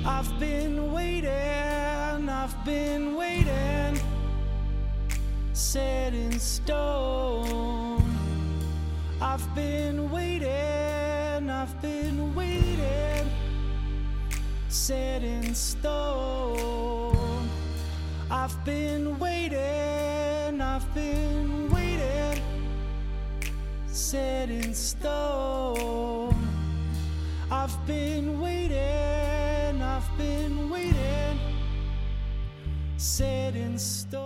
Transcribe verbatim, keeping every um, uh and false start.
I've been waiting, I've been waiting, set in stone. I've been waiting, I've been waiting, set in stone. I've been waiting, I've been waiting, set in stone. I've been waiting, I've been waiting, set in stone.